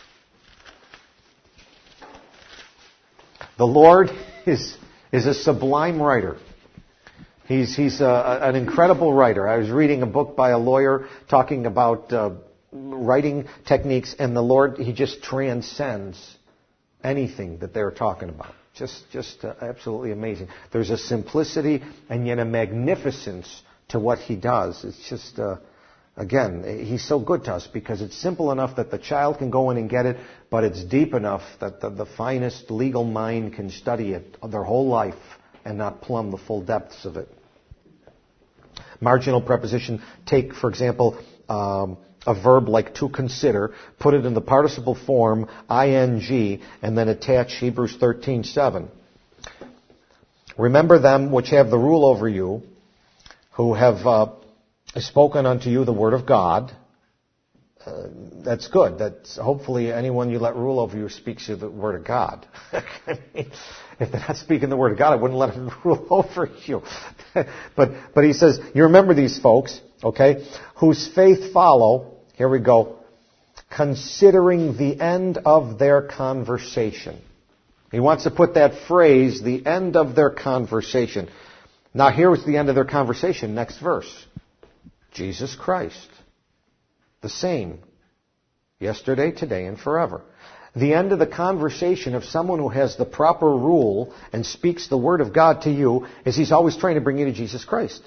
The Lord is a sublime writer. He's an incredible writer. I was reading a book by a lawyer talking about writing techniques, and the Lord, He just transcends anything that they're talking about. Just absolutely amazing. There's a simplicity and yet a magnificence to what He does. It's just, again, He's so good to us because it's simple enough that the child can go in and get it, but it's deep enough that the finest legal mind can study it their whole life and not plumb the full depths of it. Marginal preposition, take, for example, a verb like to consider, put it in the participle form, ing, and then attach Hebrews 13:7. Remember them which have the rule over you, who have spoken unto you the word of God. That's good. That's hopefully anyone you let rule over you speaks you the word of God. I mean, if they're not speaking the word of God, I wouldn't let them rule over you. But he says, you remember these folks, okay, whose faith follow, here we go, considering the end of their conversation. He wants to put that phrase, the end of their conversation. Now here's the end of their conversation, next verse. Jesus Christ. The same. Yesterday, today, and forever. The end of the conversation of someone who has the proper rule and speaks the word of God to you is he's always trying to bring you to Jesus Christ.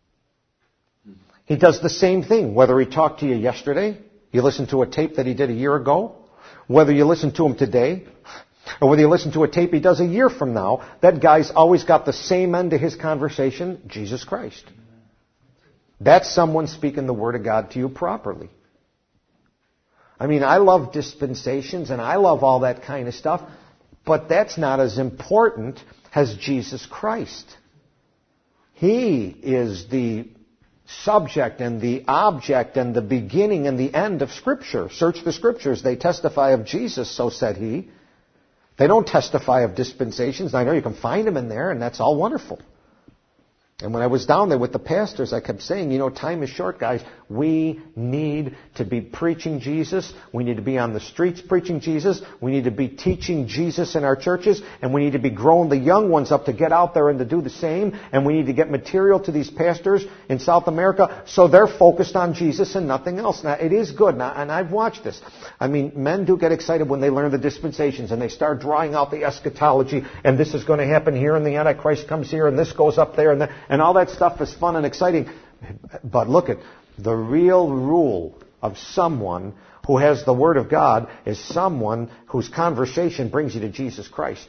He does the same thing, whether he talked to you yesterday, you listened to a tape that he did a year ago, whether you listen to him today, or whether you listen to a tape he does a year from now, that guy's always got the same end to his conversation, Jesus Christ. That's someone speaking the word of God to you properly. I mean, I love dispensations and I love all that kind of stuff, but that's not as important as Jesus Christ. He is the subject and the object and the beginning and the end of Scripture. Search the Scriptures. They testify of Jesus, so said He. They don't testify of dispensations. I know you can find them in there, and that's all wonderful. And when I was down there with the pastors, I kept saying, time is short, guys. We need to be preaching Jesus. We need to be on the streets preaching Jesus. We need to be teaching Jesus in our churches. And we need to be growing the young ones up to get out there and to do the same. And we need to get material to these pastors in South America so they're focused on Jesus and nothing else. Now, it is good. Now, and I've watched this. I mean, men do get excited when they learn the dispensations and they start drawing out the eschatology. And this is going to happen here and the Antichrist comes here and this goes up there and that. And all that stuff is fun and exciting. But look at the real rule of someone who has the Word of God is someone whose conversation brings you to Jesus Christ.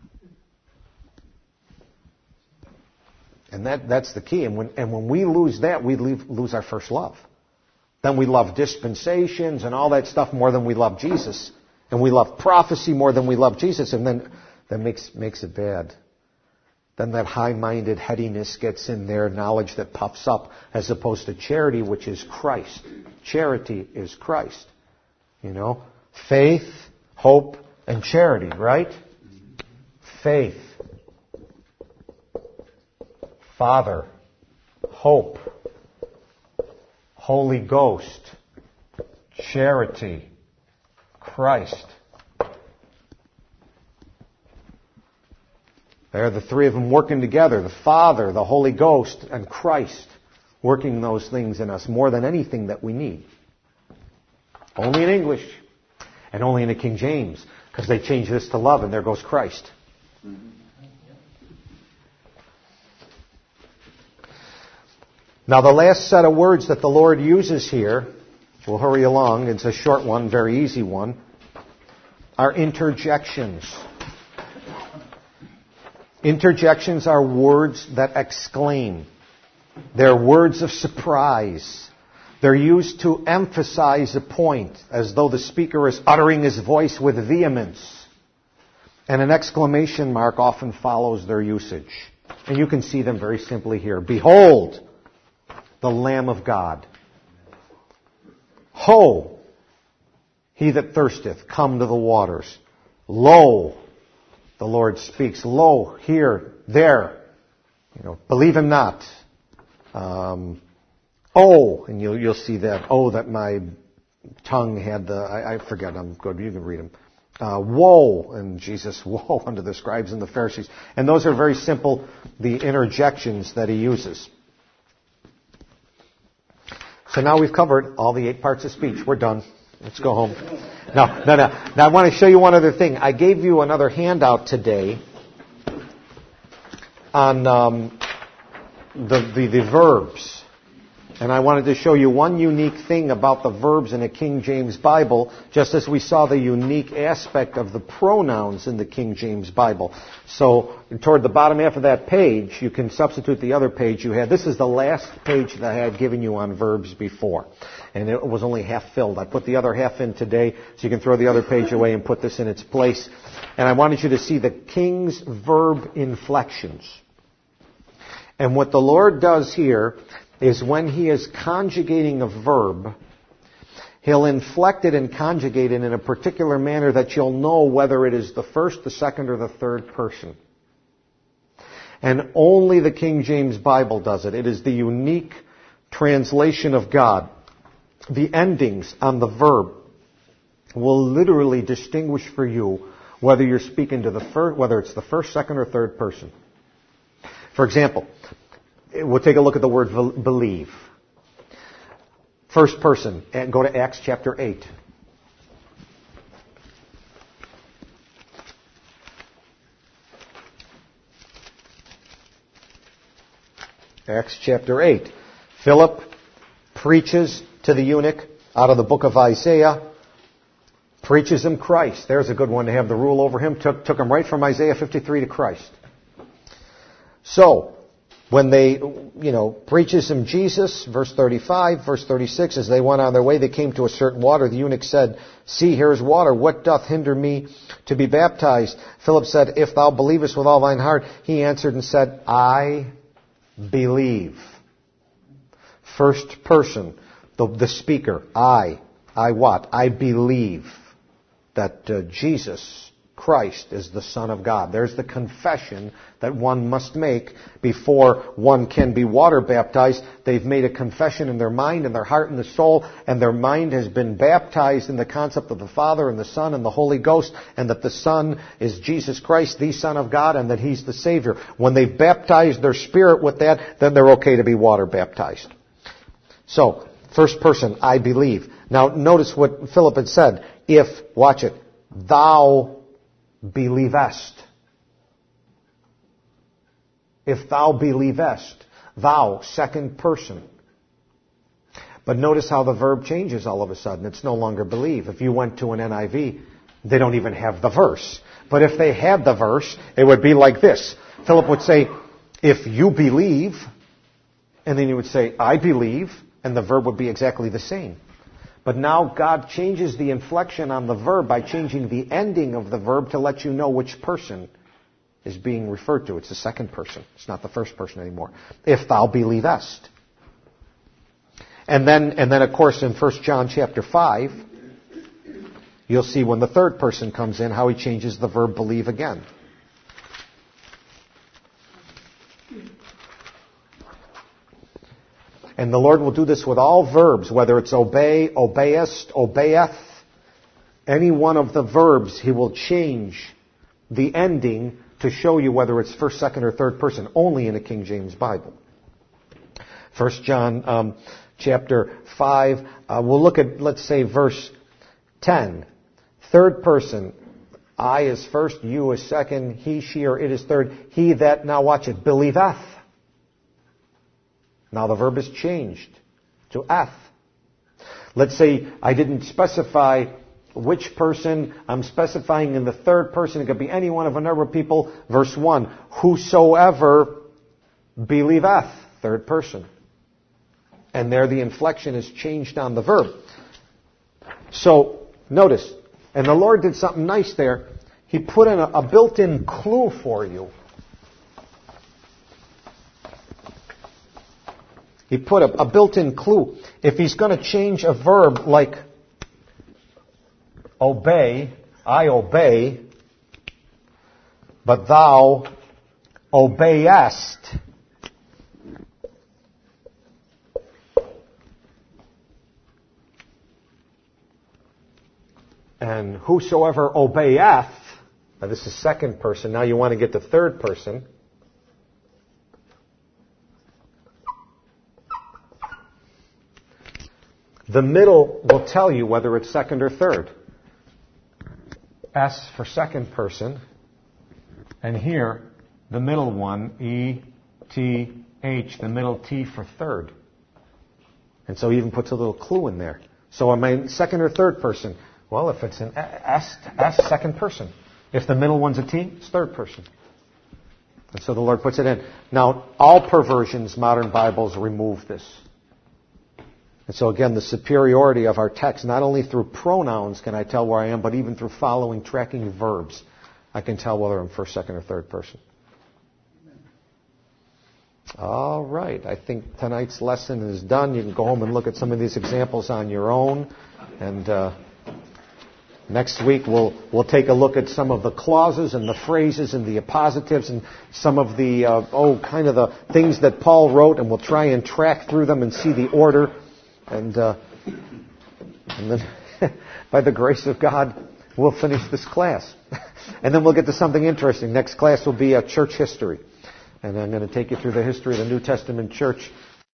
And that's the key. And when we lose that, we lose our first love. Then we love dispensations and all that stuff more than we love Jesus. And we love prophecy more than we love Jesus. And then that makes it bad. Then that high-minded headiness gets in there, knowledge that puffs up, as opposed to charity, which is Christ. Charity is Christ. Faith, hope, and charity, right? Faith, Father, hope, Holy Ghost, charity, Christ. There are the three of them working together, the Father, the Holy Ghost, and Christ, working those things in us more than anything that we need. Only in English, and only in the King James, because they change this to love, and there goes Christ. Now the last set of words that the Lord uses here, we'll hurry along, it's a short one, very easy one, are interjections. Interjections are words that exclaim. They're words of surprise. They're used to emphasize a point, as though the speaker is uttering his voice with vehemence. And an exclamation mark often follows their usage. And you can see them very simply here. Behold, the Lamb of God. Ho, he that thirsteth, come to the waters. Lo, the Lord speaks. Lo, here, there. Believe him not. Oh, and you'll see that. Oh, that my tongue had I forget. I'm good. You can read them. Woe, and Jesus, woe unto the scribes and the Pharisees. And those are very simple, the interjections that he uses. So now we've covered all the 8 parts of speech. We're done. Let's go home. No. Now I want to show you one other thing. I gave you another handout today on the verbs. And I wanted to show you one unique thing about the verbs in a King James Bible, just as we saw the unique aspect of the pronouns in the King James Bible. So, toward the bottom half of that page, you can substitute the other page you had. This is the last page that I had given you on verbs before. And it was only half filled. I put the other half in today, so you can throw the other page away and put this in its place. And I wanted you to see the King's verb inflections. And what the Lord does here is when he is conjugating a verb, he'll inflect it and conjugate it in a particular manner that you'll know whether it is the first, the second, or the third person. And only the King James Bible does it. It is the unique translation of God. The endings on the verb will literally distinguish for you whether you're speaking to whether it's the first, second, or third person. For example, we'll take a look at the word believe. First person, and go to Acts chapter 8. Acts chapter 8. Philip preaches to the eunuch out of the book of Isaiah. Preaches him Christ. There's a good one to have the rule over him. Took him right from Isaiah 53 to Christ. So, when they, preaches him Jesus, verse 35, verse 36, as they went on their way, they came to a certain water. The eunuch said, See, here is water. What doth hinder me to be baptized? Philip said, If thou believest with all thine heart. He answered and said, I believe. First person, the speaker. I what? I believe that Jesus Christ is the Son of God. There's the confession that one must make before one can be water baptized. They've made a confession in their mind and their heart and the soul, and their mind has been baptized in the concept of the Father and the Son and the Holy Ghost, and that the Son is Jesus Christ, the Son of God, and that He's the Savior. When they've baptized their spirit with that, then they're okay to be water baptized. So, first person, I believe. Now, notice what Philip had said. If, watch it, thou believest. If thou believest. Thou, second person. But notice how the verb changes all of a sudden. It's no longer believe. If you went to an NIV, they don't even have the verse. But if they had the verse, it would be like this. Philip would say, if you believe, and then he would say, I believe, and the verb would be exactly the same. But now God changes the inflection on the verb by changing the ending of the verb to let you know which person is being referred to. It's the second person. It's not the first person anymore. If thou believest. And then of course in 1 John chapter 5, you'll see when the third person comes in how he changes the verb believe again. And the Lord will do this with all verbs, whether it's obey, obeyest, obeyeth. Any one of the verbs, He will change the ending to show you whether it's first, second, or third person, only in a King James Bible. 1 John chapter 5, we'll look at, let's say, verse 10. Third person, I is first, you is second, he, she, or it is third. He that, now watch it, believeth. Now the verb is changed to eth. Let's say I didn't specify which person? I'm specifying in the third person. It could be any one of a number of people. Verse 1, whosoever believeth, third person. And there the inflection is changed on the verb. So, notice, and the Lord did something nice there. He put in a built-in clue for you. He put a built-in clue. If he's going to change a verb like obey, I obey, but thou obeyest. And whosoever obeyeth, now this is second person, now you want to get to third person. The middle will tell you whether it's second or third. S for second person. And here, the middle one, E, T, H, the middle T for third. And so he even puts a little clue in there. So am I second or third person? Well, if it's an S, second person. If the middle one's a T, it's third person. And so the Lord puts it in. Now, all perversions, modern Bibles remove this. And so again, the superiority of our text, not only through pronouns can I tell where I am, but even through following, tracking verbs, I can tell whether I'm first, second, or third person. All right. I think tonight's lesson is done. You can go home and look at some of these examples on your own. And next week we'll take a look at some of the clauses and the phrases and the appositives and some of the kind of the things that Paul wrote, and we'll try and track through them and see the order. And then, by the grace of God, we'll finish this class. And then we'll get to something interesting. Next class will be church history. And I'm going to take you through the history of the New Testament church